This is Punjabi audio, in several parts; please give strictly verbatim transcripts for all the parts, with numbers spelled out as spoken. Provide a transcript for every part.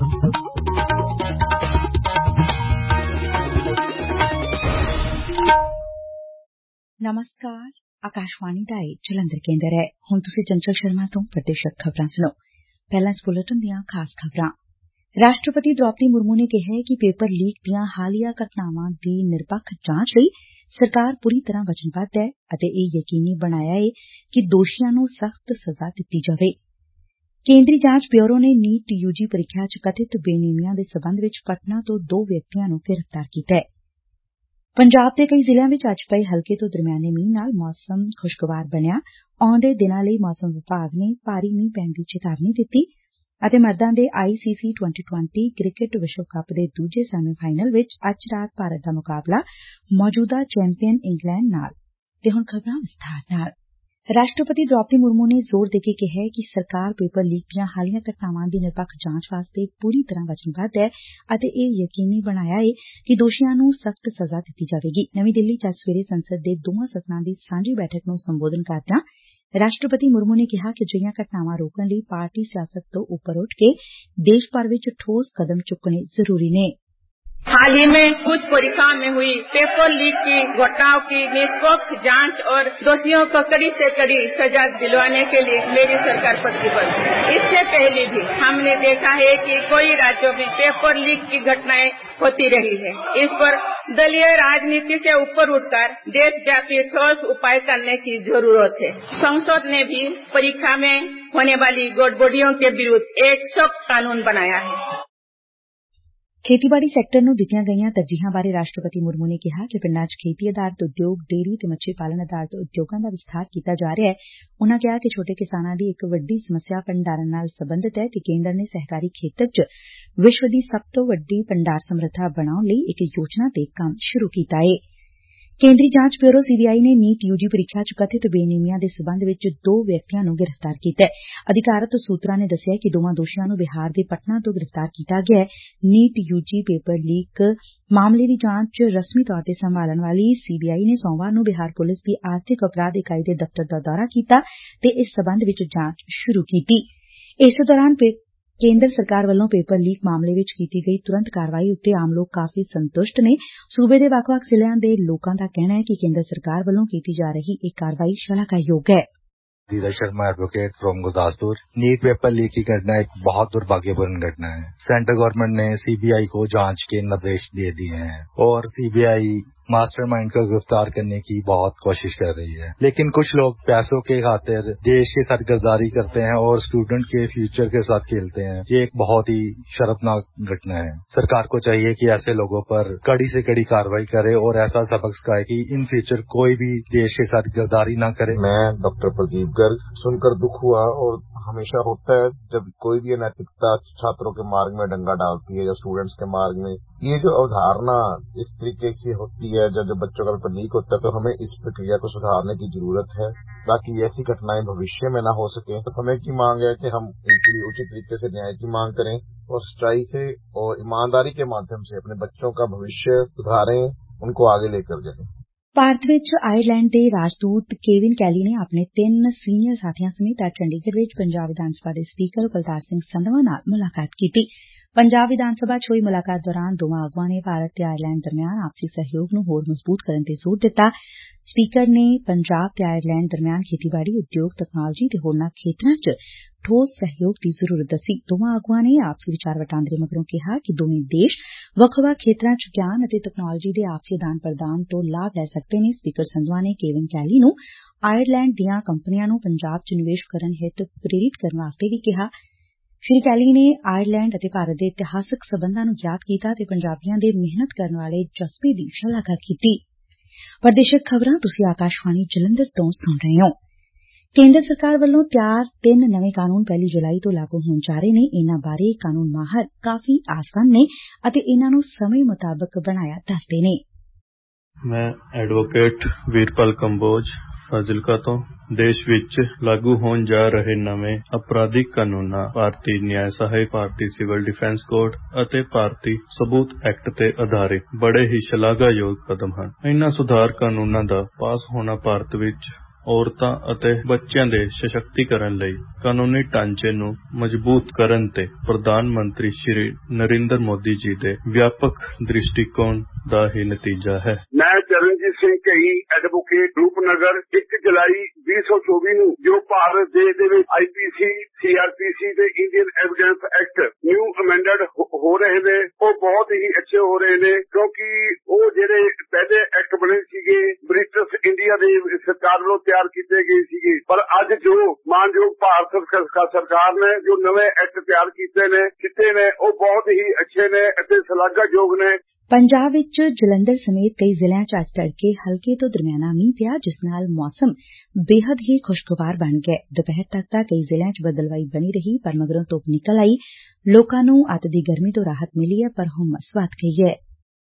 ਨਮਸਕਾਰ, ਆਕਾਸ਼ਵਾਣੀ ਦਾ ਇਹ ਜਲੰਧਰ ਕੇਂਦਰ ਹੈ। ਹੁਣ ਤੁਸੀਂ ਚੰਚਲ ਸ਼ਰਮਾ ਤੋਂ ਪ੍ਰਦੇਸ਼ਕ ਖਬਰਾਂ ਸੁਣੋ। ਪਹਿਲਾਂ ਇਸ ਬੁਲੇਟਿਨ ਦੀਆਂ ਖਾਸ ਖਬਰਾਂ। ਰਾਸ਼ਟਰਪਤੀ ਦ੍ਰੌਪਦੀ ਮੁਰਮੂ ਨੇ ਕਿਹਾ ਕਿ ਪੇਪਰ ਲੀਕ ਦੀਆਂ ਹਾਲੀਆ ਘਟਨਾਵਾਂ ਦੀ ਨਿਰਪੱਖ ਜਾਂਚ ਲਈ ਸਰਕਾਰ ਪੂਰੀ ਤਰ੍ਹਾਂ ਵਚਨਬੱਧ ਹੈ ਅਤੇ ਇਹ ਯਕੀਨੀ ਬਣਾਇਆ ਏ ਕਿ ਦੋਸ਼ੀਆਂ ਨੂੰ ਸਖ਼ਤ ਸਜ਼ਾ ਦਿੱਤੀ ਜਾਵੇ। ਕੇਂਦਰੀ ਜਾਂਚ ਬਿਊਰੋ ਨੇ ਨੀਟ ਯੂ ਜੀ ਪ੍ਰੀਖਿਆ ਚ ਕਥਿਤ ਬੇਨੇਮੀਆਂ ਦੇ ਸਬੰਧ ਵਿੱਚ ਪਟਨਾ ਤੋਂ ਦੋ ਵਿਅਕਤੀਆਂ ਨੂੰ ਗ੍ਰਿਫ਼ਤਾਰ ਕੀਤਾ ਹੈ। ਪੰਜਾਬ ਦੇ ਕਈ ਜ਼ਿਲ੍ਹਿਆਂ ਵਿੱਚ ਅੱਜ ਪਏ ਹਲਕੇ ਤੋਂ ਦਰਮਿਆਨੇ ਮੀਂਹ ਨਾਲ ਮੌਸਮ ਖੁਸ਼ਗਵਾਰ ਬਣਿਆ। ਆਉਂਦੇ ਦਿਨਾਂ ਲਈ ਮੌਸਮ ਵਿਭਾਗ ਨੇ ਭਾਰੀ ਮੀਂਹ ਪੈਣ ਦੀ ਚੇਤਾਵਨੀ ਦਿੱਤੀ ਅਤੇ ਮਰਦਾਂ ਦੇ I C C twenty twenty cricket ਵਿਸ਼ਵ ਕੱਪ ਦੇ ਦੂਜੇ ਸੈਮੀ ਫਾਈਨਲ ਵਿੱਚ ਅੱਜ ਰਾਤ ਭਾਰਤ ਦਾ ਮੁਕਾਬਲਾ ਮੌਜੂਦਾ ਚੈਂਪੀਅਨ ਇੰਗਲੈਂਡ ਨਾਲ। ਤੇ ਹੁਣ ਖਬਰਾਂ ਵਿਸਥਾਰ ਨਾਲ। ਰਾਸ਼ਟਰਪਤੀ ਦ੍ਰੌਪਦੀ ਮੁਰਮੂ ਨੇ ਜ਼ੋਰ ਦੇ ਕੇ ਕਿਹਾ ਕਿ ਸਰਕਾਰ ਪੇਪਰ ਲੀਕ ਦੀਆਂ ਹਾਲੀਆ ਘਟਨਾਵਾਂ ਦੀ ਨਿਰਪੱਖ ਜਾਂਚ ਵਾਸਤੇ ਪੂਰੀ ਤਰ੍ਹਾਂ ਵਚਨਬੱਧ ਹੈ ਅਤੇ ਇਹ ਯਕੀਨੀ ਬਣਾਇਆ ਏ ਕਿ ਦੋਸ਼ੀਆਂ ਨੂੰ ਸਖ਼ਤ ਸਜ਼ਾ ਦਿੱਤੀ ਜਾਵੇਗੀ। ਨਵੀਂ ਦਿੱਲੀ ਚ ਅੱਜ ਸਵੇਰੇ ਸੰਸਦ ਦੇ ਦੋਵਾਂ ਸਦਨਾਂ ਦੀ ਸਾਂਝੀ ਬੈਠਕ ਨੂੰ ਸੰਬੋਧਨ ਕਰਦਿਆਂ ਰਾਸ਼ਟਰਪਤੀ ਮੁਰਮੂ ਨੇ ਕਿਹਾ ਕਿ ਅਜਿਹੀਆਂ ਘਟਨਾਵਾਂ ਰੋਕਣ ਲਈ ਪਾਰਟੀ ਸਿਆਸਤ ਤੋਂ ਉੱਪਰ ਉੱਠ ਕੇ ਦੇਸ਼ ਭਰ ਵਿੱਚ ਠੋਸ ਕਦਮ ਚੁੱਕਣੇ ਜ਼ਰੂਰੀ ਨੇ। हाल ही में कुछ परीक्षाओं में हुई पेपर लीक की घटनाओं की निष्पक्ष जांच और दोषियों को कड़ी से कड़ी सजा दिलवाने के लिए मेरी सरकार प्रतिबद्ध है। इससे पहले भी हमने देखा है कि कई राज्यों में पेपर लीक की घटनाएं होती रही है। इस पर दलीय राजनीति से ऊपर उठकर देशव्यापी ठोस उपाय करने की जरूरत है। संसद ने भी परीक्षा में होने वाली गड़बड़ियों के विरुद्ध एक सख्त कानून बनाया है। ਖੇਤੀਬਾੜੀ ਸੈਕਟਰ ਨੂੰ ਦਿੱਤੀਆਂ ਗਈਆਂ ਤਰਜੀਹਾਂ ਬਾਰੇ ਰਾਸ਼ਟਰਪਤੀ ਮੁਰਮੂ ਨੇ ਕਿਹਾ ਕਿ ਪਿੰਡਾਂ ਚ ਖੇਤੀ ਆਧਾਰਿਤ ਉਦਯੋਗ, ਡੇਅਰੀ ਤੇ ਮੱਛੀ ਪਾਲਣ ਆਧਾਰਿਤ ਉਦਯੋਗਾਂ ਦਾ ਵਿਸਥਾਰ ਕੀਤਾ ਜਾ ਰਿਹਾ ਹੈ। ਉਨੂਾਂ ਕਿਹਾ ਕਿ ਛੋਟੇ ਕਿਸਾਨਾਂ ਦੀ ਇੱਕ ਵੱਡੀ ਸਮੱਸਿਆ ਭੰਡਾਰਨ ਨਾਲ ਸਬੰਧਤ ਹੈ ਤੇ ਕੇਂਦਰ ਨੇ ਸਹਿਕਾਰੀ ਖੇਤਰ ਚ ਵਿਸ਼ਵ ਦੀ ਸਭ ਤੋਂ ਵੱਡੀ ਭੰਡਾਰ ਸਮਰੱਥਾ ਬਣਾਉਣ ਲਈ ਇੱਕ ਯੋਜਨਾ ਤੇ ਕੰਮ ਸ਼ੁਰੂ ਕੀਤਾ ਏ। ਕੇਂਦਰੀ ਜਾਂਚ ਬਿਊਰੋ ਸੀ ਬੀ ਆਈ ਨੇ ਨੀਟ ਯੂ ਜੀ ਪ੍ਰੀਖਿਆ ਚ ਕਥਿਤ ਬੇਨੇਮੀਆਂ ਦੇ ਸਬੰਧ ਵਿੱਚ ਦੋ ਵਿਅਕਤੀਆਂ ਨੂੰ ਗ੍ਰਿਫ਼ਤਾਰ ਕੀਤੈ। ਅਧਿਕਾਰਤ ਸੂਤਰਾਂ ਨੇ ਦੱਸਿਆ ਕਿ ਦੋਵਾਂ ਦੋਸ਼ੀਆਂ ਨੂੰ ਬਿਹਾਰ ਦੇ ਪਟਨਾ ਤੋਂ ਗ੍ਰਿਫ਼ਤਾਰ ਕੀਤਾ ਗਿਐ। NEET U G paper leak ਮਾਮਲੇ ਦੀ ਜਾਂਚ ਰਸਮੀ ਤੌਰ ਤੇ ਸੰਭਾਲਣ ਵਾਲੀ ਸੀ ਬੀ ਆਈ ਨੇ ਸੋਮਵਾਰ ਨੂੰ ਬਿਹਾਰ ਪੁਲਿਸ ਦੀ ਆਰਥਿਕ ਅਪਰਾਧ ਇਕਾਈ ਦੇ ਦਫ਼ਤਰ ਦਾ ਦੌਰਾ ਕੀਤਾ ਤੇ ਇਸ ਸਬੰਧ ਵਿੱਚ ਜਾਂਚ ਸ਼ੁਰੂ ਕੀਤੀ। ਇਸੇ ਦੌਰਾਨ ਕੇਂਦਰ ਸਰਕਾਰ ਵੱਲੋਂ ਪੇਪਰ ਲੀਕ ਮਾਮਲੇ ਵਿੱਚ ਕੀਤੀ ਗਈ ਤੁਰੰਤ ਕਾਰਵਾਈ ਉੱਤੇ ਆਮ ਲੋਕ ਕਾਫ਼ੀ ਸੰਤੁਸ਼ਟ ਨੇ। ਸੂਬੇ ਦੇ ਵੱਖ-ਵੱਖ ਜ਼ਿਲ੍ਹਿਆਂ ਦੇ ਲੋਕਾਂ ਦਾ ਕਹਿਣਾ ਹੈ ਕਿ ਕੇਂਦਰ ਸਰਕਾਰ ਵੱਲੋਂ ਕੀਤੀ ਜਾ ਰਹੀ ਇਹ ਕਾਰਵਾਈ ਸ਼ਲਾਘਾਯੋਗ ਹੈ। Dheeraj Sharma advocate from Gurdaspur. NEET paper leak की घटना एक बहुत दुर्भाग्यपूर्ण घटना है। सेंट्रल गवर्नमेंट ने सी बी आई को जांच के निर्देश दे दिए हैं और सी बी आई मास्टरमाइंड को गिरफ्तार करने की बहुत कोशिश कर रही है, लेकिन कुछ लोग पैसों के खातिर देश के साथ गद्दारी करते हैं और स्टूडेंट के फ्यूचर के साथ खेलते हैं। ये एक बहुत ही शर्मनाक घटना है। सरकार को चाहिए कि ऐसे लोगों पर कड़ी से कड़ी कार्रवाई करे और ऐसा सबक सिखाए कि इन फ्यूचर कोई भी देश के साथ गद्दारी न करे। मैं डॉक्टर प्रदीप गर्ग। सुनकर दुख हुआ और हमेशा होता है जब कोई भी अनैतिकता छात्रों के मार्ग में डंगा डालती है या स्टूडेंट्स के मार्ग में। ये जो अवधारणा इस तरीके से होती है जब जब बच्चों का पेपर लीक होता है तो हमें इस प्रक्रिया को सुधारने की जरूरत है ताकि ऐसी घटनाएं भविष्य में न हो सके। तो समय की मांग है कि हम इनके लिए उचित तरीके से न्याय की मांग करें और सच्चाई से और ईमानदारी के माध्यम से अपने बच्चों का भविष्य सुधारें, उनको आगे लेकर जाएं। ਭਾਰਤ ਵਿੱਚ ਆਇਰਲੈਂਡ ਦੇ ਰਾਜਦੂਤ ਕੇਵਿਨ ਕੈਲੀ ਨੇ ਆਪਣੇ ਤਿੰਨ ਸੀਨੀਅਰ ਸਾਥੀਆਂ ਸਮੇਤ ਅੱਜ ਚੰਡੀਗੜ੍ਹ ਵਿੱਚ ਪੰਜਾਬ ਵਿਧਾਨ ਸਭਾ ਦੇ ਸਪੀਕਰ ਬਲਤਾਰ ਸਿੰਘ ਸੰਧਵਾਂ ਨਾਲ ਮੁਲਾਕਾਤ ਕੀਤੀ। ਪੰਜਾਬ ਵਿਧਾਨ ਸਭਾ ਚ ਹੋਈ ਮੁਲਾਕਾਤ ਦੌਰਾਨ ਦੋਵਾਂ ਆਗੂਆਂ ਨੇ ਭਾਰਤ ਤੇ ਆਇਰਲੈਂਡ ਦਰਮਿਆਨ ਆਪਸੀ ਸਹਿਯੋਗ ਨੂੰ ਹੋਰ ਮਜ਼ਬੂਤ ਕਰਨ ਤੇ ਜ਼ੋਰ ਦਿੱਤਾ। ਸਪੀਕਰ ਨੇ ਪੰਜਾਬ ਤੇ ਆਇਰਲੈਂਡ ਦਰਮਿਆਨ ਖੇਤੀਬਾੜੀ, ਉਦਯੋਗ, ਤਕਨਾਲੋਜੀ ਤੇ ਹੋਰਨਾਂ ਖੇਤਰਾਂ ਚ ਠੋਸ ਸਹਿਯੋਗ ਦੀ ਜ਼ਰੂਰਤ ਦੱਸੀ। ਦੋਵਾਂ ਆਗੂਆਂ ਨੇ ਆਪਸੀ ਵਿਚਾਰ ਵਟਾਂਦਰੇ ਮਗਰੋਂ ਕਿਹਾ ਕਿ ਦੋਵੇਂ ਦੇਸ਼ ਵੱਖ-ਵੱਖ ਖੇਤਰਾਂ ਚ ਗਿਆਨ ਅਤੇ ਤਕਨਾਲੋਜੀ ਦੇ ਆਪਸੀ ਆਦਾਨ ਪ੍ਰਦਾਨ ਤੋਂ ਲਾਭ ਲੈ ਸਕਦੇ ਨੇ। ਸਪੀਕਰ ਸੰਧਵਾਂ ਨੇ ਕੇਵਿਨ ਕੈਲੀ ਨੂੰ ਆਇਰਲੈਂਡ ਦੀਆਂ ਕੰਪਨੀਆਂ ਨੂੰ ਪੰਜਾਬ ਚ ਨਿਵੇਸ਼ ਕਰਨ ਹਿੱਤ ਪ੍ਰੇਰਿਤ ਕਰਨ ਵਾਸਤੇ ਵੀ ਕਿਹਾ। ਸ਼੍ਰੀ ਕੈਲੀ ਨੇ ਆਇਰਲੈਂਡ ਅਤੇ ਭਾਰਤ ਦੇ ਇਤਿਹਾਸਕ ਸਬੰਧਾਂ ਨੂੰ ਯਾਦ ਕੀਤਾ ਤੇ ਪੰਜਾਬੀਆਂ ਦੇ ਮਿਹਨਤ ਕਰਨ ਵਾਲੇ ਜਜ਼ਬੇ ਦੀ ਸ਼ਲਾਘਾ ਕੀਤੀ। ਪ੍ਰਦੇਸ਼ਕ ਖਬਰਾਂ ਤੁਸੀਂ ਆਕਾਸ਼ਵਾਣੀ ਜਲੰਧਰ ਤੋਂ ਸੁਣ ਰਹੇ ਹੋ। ਕੇਂਦਰ ਸਰਕਾਰ ਵੱਲੋਂ ਤਿਆਰ ਤਿੰਨ ਨਵੇਂ ਕਾਨੂੰਨ ਪਹਿਲੀ ਜੁਲਾਈ ਤੋਂ ਲਾਗੂ ਹੋਣ ਜਾ ਰਹੇ ਨੇ। ਇਨ੍ਹਾਂ ਬਾਰੇ ਕਾਨੂੰਨ ਮਾਹਰ ਕਾਫ਼ੀ ਆਸਵੰਦ ਨੇ ਅਤੇ ਇਨ੍ਹਾਂ ਨੂੰ ਸਮੇਂ ਮੁਤਾਬਕ ਬਣਾਇਆ ਦੱਸਦੇ ਨੇ। ਮੈਂ ਐਡਵੋਕੇਟ ਵੀਰਪਾਲ ਕੰਬੋਜ ਫਾਜ਼ਿਲਕਾ ਤੋਂ ਦੇਸ਼ ਵਿੱਚ ਲਾਗੂ ਹੋਣ ਜਾ ਰਹੇ ਨਵੇਂ ਅਪਰਾਧਿਕ ਕਾਨੂੰਨਾਂ ਭਾਰਤੀ ਨਿਆਂ ਸਹਾਇਕ, ਭਾਰਤੀ ਸਿਵਲ ਡਿਫੈਂਸ ਕੋਡ ਅਤੇ ਭਾਰਤੀ ਸਬੂਤ ਐਕਟ ਤੇ ਆਧਾਰਿਤ ਬੜੇ ਹੀ ਸ਼ਲਾਘਾਯੋਗ ਕਦਮ ਹਨ। ਇਨ੍ਹਾਂ ਸੁਧਾਰ ਕਾਨੂੰਨਾਂ ਦਾ ਪਾਸ ਹੋਣਾ ਭਾਰਤ ਵਿੱਚ ਔਰਤਾਂ ਅਤੇ ਬੱਚਿਆਂ ਦੇ ਸਸ਼ਕਤੀਕਰਨ ਲਈ ਕਾਨੂੰਨੀ ਢਾਂਚੇ ਨੂੰ ਮਜ਼ਬੂਤ ਕਰਨ ਤੇ ਪ੍ਰਧਾਨ ਮੰਤਰੀ ਸ਼੍ਰੀ ਨਰਿੰਦਰ ਮੋਦੀ ਜੀ ਦੇ ਵਿਆਪਕ ਦ੍ਰਿਸ਼ਟੀਕੋਣ ਦਾ ਹੀ ਨਤੀਜਾ ਹੈ। ਮੈਂ ਚਰਨਜੀਤ ਸਿੰਘ ਕਈ ਐਡਵੋਕੇਟ ਰੂਪਨਗਰ ਇੱਕ ਜੁਲਾਈ ਵੀਹ ਸੌ ਚੌਵੀ ਨੂੰ ਜੋ ਭਾਰਤ ਦੇਸ਼ ਦੇ ਵਿੱਚ ਆਈ ਪੀ ਸੀ, ਸੀ ਆਰ ਪੀ ਸੀ ਤੇ Indian evidence act new amended ਹੋ ਰਹੇ ਨੇ, ਉਹ ਬਹੁਤ ਹੀ ਅੱਛੇ ਹੋ ਰਹੇ ਨੇ, ਕਿਉਂਕਿ ਉਹ ਜਿਹੜੇ ਪਹਿਲੇ ਐਕਟ ਬਣੇ ਸੀਗੇ ਬ੍ਰਿਟਿਸ਼ ਇੰਡੀਆ ਦੇ ਸਰਕਾਰ ਵੱਲੋਂ ਤਿਆਰ ਕੀਤੇ ਗਏ ਸੀਗੇ, ਪਰ ਅੱਜ ਜੋ ਮਾਨਯੋਗ ਭਾਰਤ ਸਰਕਾਰ ਨੇ ਜੋ ਨਵੇਂ ਐਕਟ ਤਿਆਰ ਕੀਤੇ ਨੇ ਕੀਤੇ ਨੇ ਉਹ ਬਹੁਤ ਹੀ ਅੱਛੇ ਨੇ ਅਤੇ ਸ਼ਲਾਘਾਯੋਗ ਨੇ। ਪੰਜਾਬ ਵਿੱਚ ਜਲੰਧਰ ਸਮੇਤ ਕਈ ਜ਼ਿਲ੍ਹਿਆਂ ਚ ਅੱਜ ਤੜਕੇ ਹਲਕੇ ਤੋਂ ਦਰਮਿਆਨਾ ਮੀਂਹ ਪਿਆ, ਜਿਸ ਨਾਲ ਮੌਸਮ ਬੇਹੱਦ ਹੀ ਖੁਸ਼ਗਵਾਰ ਬਣ ਗਿਆ। ਦੁਪਹਿਰ ਤੱਕ ਤਾਂ ਕਈ ਜ਼ਿਲ੍ਹਿਆਂ ਚ ਬੱਦਲਵਾਈ ਬਣੀ ਰਹੀ, ਪਰ ਮਗਰੋਂ ਧੁੱਪ ਨਿਕਲ ਆਈ। ਲੋਕਾਂ ਨੂੰ ਅੱਤ ਦੀ ਗਰਮੀ ਤੋਂ ਰਾਹਤ ਮਿਲੀ ਹੈ, ਪਰ ਹੁਮਸ ਵੱਧ ਗਈ ਹੈ।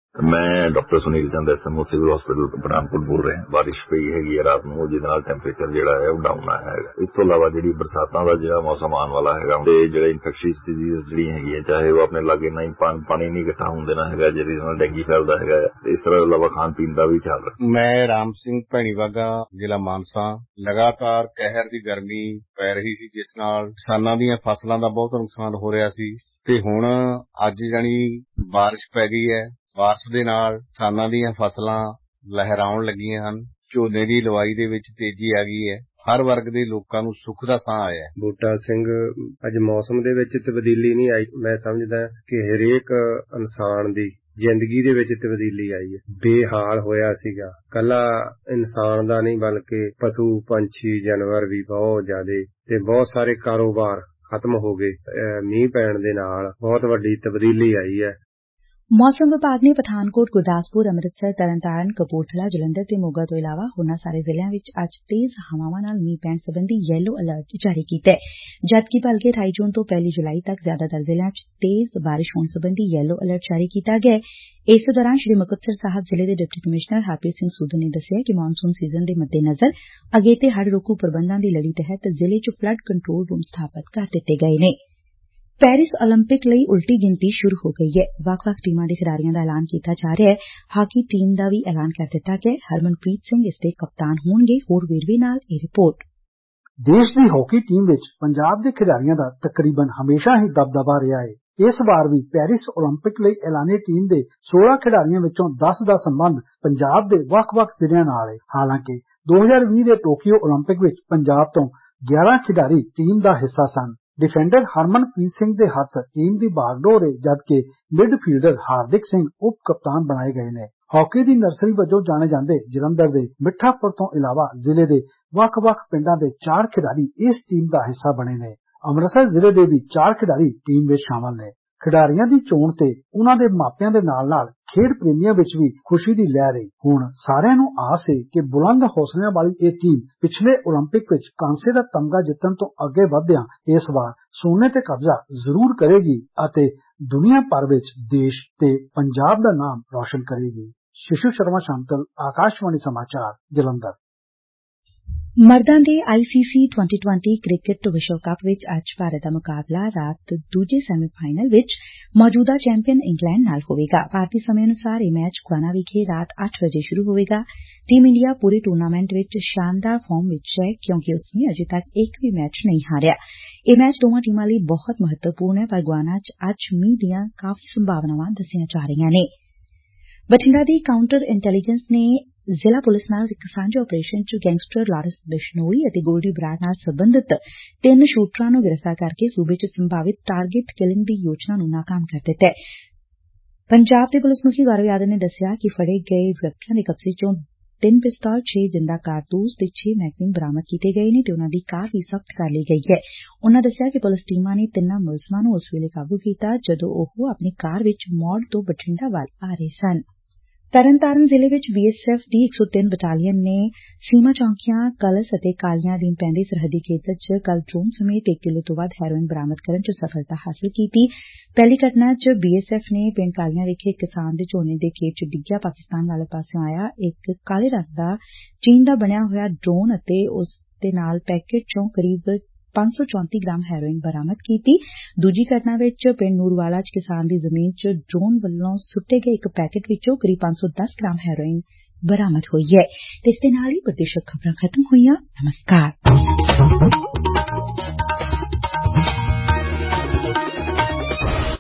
ਮੈਂ doctor Sunil Chand S M O civil hospital Pathankot ਬੋਲ ਰਿਹਾ। ਬਾਰਿਸ਼ ਪਈ ਹੈਗੀ ਹੈ ਰਾਤ ਨੂੰ, ਜਿਹਦੇ ਨਾਲ ਟੈਂਪਰੇਚਰ ਜਿਹੜਾ ਹੈ ਉਹ ਡਾਊਨ ਆਇਆ ਹੈਗਾ। ਇਸ ਤੋਂ ਇਲਾਵਾ ਜਿਹੜੀ ਬਰਸਾਤਾਂ ਦਾ ਜਿਹੜਾ ਮੌਸਮ ਆਉਣ ਵਾਲਾ ਹੈਗਾ ਤੇ ਜਿਹੜੇ ਇਨਫੈਕਸ਼ੀਅਸ ਡਿਜ਼ੀਜ਼ ਜਿਹੜੀਆਂ ਹੈਗੀਆਂ, ਚਾਹੇ ਉਹ ਆਪਣੇ ਲਾਗੇ ਨਾ ਹੀ ਪਾਣੀ ਨਹੀਂ ਇਕੱਠਾ ਹੋਣ ਦੇਣਾ ਹੈਗਾ, ਜਿਹਦੇ ਨਾਲ ਡੈਂਗੀ ਫੈਲਦਾ ਹੈਗਾ। ਤੇ ਇਸ ਤਰ੍ਹਾਂ ਇਲਾਵਾ ਖਾਣ ਪੀਣ ਦਾ ਵੀ ਖਿਆਲ ਰੱਖਣਾ। ਮੈਂ ਰਾਮ ਸਿੰਘ ਭੈਣੀਵਾਗਾ, ਜ਼ਿਲ੍ਹਾ ਮਾਨਸਾ। ਲਗਾਤਾਰ ਕਹਿਰ ਦੀ ਗਰਮੀ ਪੈ ਰਹੀ ਸੀ, ਜਿਸ ਨਾਲ ਕਿਸਾਨਾਂ ਦੀਆਂ ਫਸਲਾਂ ਦਾ ਬਹੁਤ ਨੁਕਸਾਨ ਹੋ ਰਿਹਾ ਸੀ, ਤੇ ਹੁਣ ਅੱਜ ਜਾਣੀ ਬਾਰਿਸ਼ ਪੈ ਗਈ ਹੈ। ਬਾਰਿਸ਼ ਦੇ ਨਾਲ ਕਿਸਾਨਾਂ ਦੀਆਂ ਫਸਲਾਂ ਲਹਿਰਾਉਣ ਲੱਗੀਆਂ ਹਨ। ਝੋਨੇ ਦੀ ਲਵਾਈ ਦੇ ਵਿੱਚ ਤੇਜ਼ੀ ਆ ਗਈ ਹੈ। ਹਰ ਵਰਗ ਦੇ ਲੋਕਾਂ ਨੂੰ ਸੁੱਖ ਦਾ ਸਾਹ ਆਇਆ ਹੈ। ਬੂਟਾ ਸਿੰਘ, ਅੱਜ ਮੌਸਮ ਦੇ ਵਿੱਚ ਤਬਦੀਲੀ ਨਹੀਂ ਆਈ। ਮੈਂ ਸਮਝਦਾ ਕਿ ਹਰੇਕ ਇਨਸਾਨ ਦੀ ਜ਼ਿੰਦਗੀ ਦੇ ਵਿੱਚ ਤਬਦੀਲੀ ਆਈ ਹੈ। ਬੇਹਾਲ ਹੋਇਆ ਸੀਗਾ, ਕੱਲਾ ਇਨਸਾਨ ਦਾ ਨਹੀਂ ਬਲਕਿ ਪਸ਼ੂ ਪੰਛੀ ਜਾਨਵਰ ਵੀ ਬਹੁਤ ਜ਼ਿਆਦੇ ਤੇ ਬਹੁਤ ਸਾਰੇ ਕਾਰੋਬਾਰ ਖਤਮ ਹੋ ਗਏ। ਮੀਂਹ ਪੈਣ ਦੇ ਨਾਲ ਬਹੁਤ ਵੱਡੀ ਤਬਦੀਲੀ ਆਈ ਹੈ। ਮੌਸਮ ਵਿਭਾਗ ਨੇ ਪਠਾਨਕੋਟ, ਗੁਰਦਾਸਪੁਰ, ਅੰਮ੍ਰਿਤਸਰ, ਤਰਨਤਾਰਨ, ਕਪੂਰਥਲਾ, ਜਲੰਧਰ ਤੇ ਮੋਗਾ ਤੋਂ ਇਲਾਵਾ ਹੋਰਨਾਂ ਸਾਰੇ ਜ਼ਿਲ੍ਹਿਆਂ ਵਿੱਚ ਅੱਜ ਤੇਜ਼ ਹਵਾਵਾਂ ਨਾਲ ਮੀਂਹ ਪੈਣ ਸੰਬੰਧੀ ਯੈਲੋ ਅਲਰਟ ਜਾਰੀ ਕੀਤਾ ਹੈ, ਜਦਕਿ ਭਲਕੇ ਅਠਾਈ ਜੂਨ ਤੋਂ ਪਹਿਲੀ ਜੁਲਾਈ ਤੱਕ ਜ਼ਿਆਦਾਤਰ ਜ਼ਿਲ੍ਹਿਆਂ ਚ ਤੇਜ਼ ਬਾਰਿਸ਼ ਹੋਣ ਸੰਬੰਧੀ ਯੈਲੋ ਅਲਰਟ ਜਾਰੀ ਕੀਤਾ ਗਿਆ ਹੈ। ਇਸੇ ਦੌਰਾਨ ਸ੍ਰੀ ਮੁਕਤਸਰ ਸਾਹਿਬ ਜ਼ਿਲ੍ਹੇ ਦੇ ਡਿਪਟੀ ਕਮਿਸ਼ਨਰ ਹਰਪ੍ਰੀਤ ਸਿੰਘ ਸੂਦ ਨੇ ਦੱਸਿਆ ਕਿ ਮੌਨਸੂਨ ਸੀਜ਼ਨ ਦੇ ਮੱਦੇਨਜ਼ਰ ਅਗੇਤੇ ਹੜ੍ਹ ਰੋਕੂ ਪ੍ਰਬੰਧਾਂ ਦੀ ਲੜੀ ਤਹਿਤ ਜ਼ਿਲ੍ਹੇ ਚ ਫਲੱਡ ਕੰਟਰੋਲ ਰੂਮ ਸਥਾਪਤ ਕਰ ਦਿੱਤੇ ਗਏ ਨੇ। ਪੈਰਿਸ ਓਲੰਪਿਕ ਲਈ ਉਲਟੀ ਗਿਣਤੀ ਸ਼ੁਰੂ ਹੋ ਗਈ ਹੈ। ਵੱਖ-ਵੱਖ ਟੀਮਾਂ ਦੇ ਖਿਡਾਰੀਆਂ ਦਾ ਐਲਾਨ ਕੀਤਾ ਜਾ ਰਿਹਾ ਹੈ। ਹਾਕੀ ਟੀਮ ਦਾ ਵੀ ਐਲਾਨ ਕਰ ਦਿੱਤਾ ਗਿਆ ਹੈ। ਹਰਮਨਪ੍ਰੀਤ ਸਿੰਘ ਇਸ ਦੇ ਕਪਤਾਨ ਹੋਣਗੇ। ਹੋਰ ਵੇਰਵੇ ਨਾਲ ਇਹ ਰਿਪੋਰਟ। ਦੇਸ਼ ਦੀ ਹਾਕੀ ਟੀਮ ਵਿੱਚ ਪੰਜਾਬ ਦੇ ਖਿਡਾਰੀਆਂ ਦਾ ਤਕਰੀਬਨ ਹਮੇਸ਼ਾ ਹੀ ਦਬਦਬਾ ਰਿਹਾ ਹੈ। ਇਸ ਵਾਰ ਵੀ ਪੈਰਿਸ ਓਲੰਪਿਕ ਲਈ ਐਲਾਨੀ ਟੀਮ ਦੇ ਸੋਲਾਂ ਖਿਡਾਰੀਆਂ ਵਿੱਚੋਂ ਦਸ ਦਾ ਸੰਬੰਧ ਪੰਜਾਬ ਦੇ ਵੱਖ-ਵੱਖ ਜ਼ਿਲ੍ਹਿਆਂ ਨਾਲ ਹੈ। ਹਾਲਾਂਕਿ ਦੋ ਹਜ਼ਾਰ ਵੀਹ ਦੇ ਟੋਕੀਓ ਓਲੰਪਿਕ ਵਿੱਚ ਪੰਜਾਬ ਤੋਂ ਗਿਆਰਾਂ ਖਿਡਾਰੀ ਟੀਮ ਦਾ ਹਿੱਸਾ ਸਨ। ਡਿਫੈਂਡਰ ਹਰਮਨਪ੍ਰੀਤ ਸਿੰਘ ਦੇ ਹੱਥ ਟੀਮ ਦੀ ਬਾਗਡੋਰ ਹੈ, ਜਦਕਿ ਮਿਡਫੀਲਡਰ ਹਾਰਦਿਕ ਸਿੰਘ ਉਪ ਕਪਤਾਨ ਬਣਾਏ ਗਏ ਨੇ। ਹਾਕੀ ਦੀ ਨਰਸਰੀ ਵਜੋਂ ਜਾਣੇ ਜਾਂਦੇ ਜਲੰਧਰ ਦੇ ਮਿੱਠਾਪੁਰ ਤੋਂ ਇਲਾਵਾ ਜ਼ਿਲ੍ਹੇ ਦੇ ਵੱਖ-ਵੱਖ ਪਿੰਡਾਂ ਦੇ ਚਾਰ ਖਿਡਾਰੀ ਇਸ ਟੀਮ ਦਾ ਹਿੱਸਾ ਬਣੇ ਨੇ। ਅੰਮ੍ਰਿਤਸਰ ਜ਼ਿਲ੍ਹੇ ਦੇ ਵੀ ਚਾਰ ਖਿਡਾਰੀ ਟੀਮ ਵਿੱਚ ਸ਼ਾਮਲ ਨੇ। ਖਿਡਾਰੀਆਂ ਦੀ ਚੋਣ ਤੇ ਉਹਨਾਂ ਦੇ ਮਾਪਿਆਂ ਦੇ ਨਾਲ-ਨਾਲ ਖੇਡ ਪ੍ਰੇਮੀਆਂ ਵਿੱਚ ਵੀ ਖੁਸ਼ੀ ਦੀ ਲਹਿਰ ਹੈ। ਹੁਣ ਸਾਰਿਆਂ ਨੂੰ ਆਸ ਹੈ ਕਿ ਬੁਲੰਦ ਹੌਸਲਿਆਂ ਵਾਲੀ ਇਹ ਟੀਮ ਪਿਛਲੇ ਓਲੰਪਿਕ ਵਿੱਚ ਕਾਂਸੇ ਦਾ ਤਮਗਾ ਜਿੱਤਣ ਤੋਂ ਅੱਗੇ ਵਧਦਿਆਂ ਇਸ ਵਾਰ ਸੋਨੇ ਤੇ ਕਬਜ਼ਾ ਜ਼ਰੂਰ ਕਰੇਗੀ ਅਤੇ ਦੁਨੀਆ ਭਰ ਵਿੱਚ ਦੇਸ਼ ਤੇ ਪੰਜਾਬ ਦਾ ਨਾਮ ਰੌਸ਼ਨ ਕਰੇਗੀ। ਸ਼ਿਸ਼ੂ ਸ਼ਰਮਾ ਸ਼ਾਂਤਲ, ਆਕਾਸ਼ਵਾਣੀ ਸਮਾਚਾਰ, ਜਲੰਧਰ। ਮਰਦਾਂ ਦੇ I C C twenty twenty cricket ਵਿਸ਼ਵ ਕੱਪ ਵਿੱਚ ਅੱਜ ਭਾਰਤ ਦਾ ਮੁਕਾਬਲਾ ਰਾਤ ਦੂਜੇ ਸੈਮੀਫਾਈਨਲ ਵਿੱਚ ਮੌਜੂਦਾ ਚੈਂਪੀਅਨ ਇੰਗਲੈਂਡ ਨਾਲ ਹੋਵੇਗਾ। ਭਾਰਤੀ ਸਮੇਂ ਅਨੁਸਾਰ ਇਹ ਮੈਚ ਗੁਆਨਾ ਵਿਖੇ ਰਾਤ ਅੱਠ ਵਜੇ ਸ਼ੁਰੂ ਹੋਵੇਗਾ। ਟੀਮ ਇੰਡੀਆ ਪੂਰੇ ਟੂਰਨਾਮੈਂਟ ਵਿੱਚ ਸ਼ਾਨਦਾਰ ਫਾਰਮ ਵਿੱਚ ਹੈ, ਕਿਉਂਕਿ ਉਸਨੇ ਅਜੇ ਤੱਕ ਇੱਕ ਵੀ ਮੈਚ ਨਹੀਂ ਹਾਰਿਆ। ਇਹ ਮੈਚ ਦੋਵਾਂ ਟੀਮਾਂ ਲਈ ਬਹੁਤ ਮਹੱਤਵਪੂਰਨ ਹੈ, ਪਰ ਗੁਆਨਾ ਚ ਅੱਜ ਮੀਂਹ ਦੀਆਂ ਕਾਫੀ ਸੰਭਾਵਨਾਵਾਂ ਦੱਸੀਆਂ ਜਾ ਰਹੀਆਂ ਨੇ। ਬਠਿੰਡਾ ਦੀ ਕਾਊਂਟਰ ਇੰਟੈਲੀਜੈਂਸ ਨੇ ਜ਼ਿਲ੍ਹਾ ਪੁਲਿਸ ਨਾਲ ਇੱਕ ਸਾਂਝੇ ਆਪਰੇਸ਼ਨ ਚ ਗੈਂਗਸਟਰ ਲਾਰੈਂਸ ਬਿਸ਼ਨੋਈ ਅਤੇ ਗੋਲਡੀ ਬਰਾੜ ਨਾਲ ਸਬੰਧਤ ਤਿੰਨ ਸ਼ੂਟਰਾਂ ਨੂੰ ਗ੍ਰਿਫਤਾਰ ਕਰਕੇ ਸੂਬੇ ਚ ਸੰਭਾਵਿਤ ਟਾਰਗੇਟ ਕਿਲਿੰਗ ਦੀ ਯੋਜਨਾ ਨੂੰ ਨਾਕਾਮ ਕਰ ਦਿੱਤਾ ਹੈ। ਪੰਜਾਬ ਦੇ ਪੁਲਿਸ ਮੁਖੀ ਗੌਰਵ ਯਾਦਵ ਨੇ ਦੱਸਿਆ ਕਿ ਫੜੇ ਗਏ ਵਿਅਕਤੀਆਂ ਦੇ ਕਬਜ਼ੇ ਚੋਂ ਤਿੰਨ ਪਿਸਤੌਲ, ਛੇ ਜਿੰਦਾ ਕਾਰਤੂਸ ਤੇ ਛੇ ਮੈਗਜ਼ੀਨ ਬਰਾਮਦ ਕੀਤੇ ਗਏ ਨੇ ਤੇ ਉਨ੍ਹਾਂ ਦੀ ਕਾਰ ਵੀ ਜ਼ਬਤ ਕਰ ਲਈ ਗਈ ਹੈ। ਉਨ੍ਹਾਂ ਦੱਸਿਆ ਕਿ ਪੁਲਿਸ ਟੀਮਾਂ ਨੇ ਤਿੰਨਾਂ ਮੁਲਜ਼ਮਾਂ ਨੂੰ ਉਸ ਵੇਲੇ ਕਾਬੂ ਕੀਤਾ ਜਦੋਂ ਉਹ ਆਪਣੀ ਕਾਰ ਵਿੱਚ ਮੌੜ ਤੋਂ ਬਠਿੰਡਾ ਵੱਲ ਆ ਰਹੇ ਸਨ। ਤਰਨਤਾਰਨ ਜ਼ਿਲ੍ਹੇ ਵਿੱਚ ਬੀ ਐਸ ਐਫ ਦੀ ਇੱਕ ਸੌ ਤਿੰਨ ਬਟਾਲੀਅਨ ਨੇ ਸੀਮਾ ਚੌਂਕੀਆਂ, ਕਲਸ ਅਤੇ ਕਾਲੀਆਂ ਅਧੀਨ ਪੈਂਦੇ ਸਰਹੱਦੀ ਖੇਤਰ ਚ ਕੱਲ ਡਰੋਨ ਸਮੇਤ ਇੱਕ ਕਿਲੋ ਤੋਂ ਵੱਧ ਹੈਰੋਇਨ ਬਰਾਮਦ ਕਰਨ ਚ ਸਫਲਤਾ ਹਾਸਲ ਕੀਤੀ। ਪਹਿਲੀ ਘਟਨਾ ਚ ਬੀ ਐਸ ਐਫ ਨੇ ਪਿੰਡ ਕਾਲੀਆਂ ਵਿਖੇ ਕਿਸਾਨ ਦੇ ਝੋਨੇ ਦੇ ਖੇਤ ਚ ਡਿੱਗਿਆ ਪਾਕਿਸਤਾਨ ਵਾਲੇ ਪਾਸਿਓਂ ਆਇਆ ਇੱਕ ਕਾਲੇ ਰੰਗ ਦਾ ਚੀਨ ਦਾ ਬਣਿਆ ਹੋਇਆ ਡਰੋਨ ਅਤੇ ਉਸ ਦੇ ਨਾਲ ਪੈਕੇਟ ਚੋਂ ਕਰੀਬ ਪੰਜ ਸੌ ਚੌਂਤੀ ਗ੍ਰਾਮ ਹੈਰੋਇਨ ਬਰਾਮਦ ਕੀਤੀ। ਦੂਜੀ ਘਟਨਾ ਵਿੱਚ ਪਿੰਡ ਨੂਰਵਾਲਾ ਚ ਕਿਸਾਨ ਦੀ ਜ਼ਮੀਨ ਚ ਡਰੋਨ ਵੱਲੋਂ ਸੁੱਟੇ ਗਏ ਇੱਕ ਪੈਕੇਟ ਵਿੱਚੋਂ ਕਰੀਬ ਪੰਜ ਸੌ ਦਸ ਗ੍ਰਾਮ ਹੈਰੋਇਨ ਬਰਾਮਦ ਹੋਈ ਹੈ। ਤੇ ਇਸ ਦੇ ਨਾਲ ਹੀ ਪ੍ਰਦੇਸ਼ਕ ਖਬਰਾਂ ਖਤਮ ਹੋਈਆਂ। ਨਮਸਕਾਰ।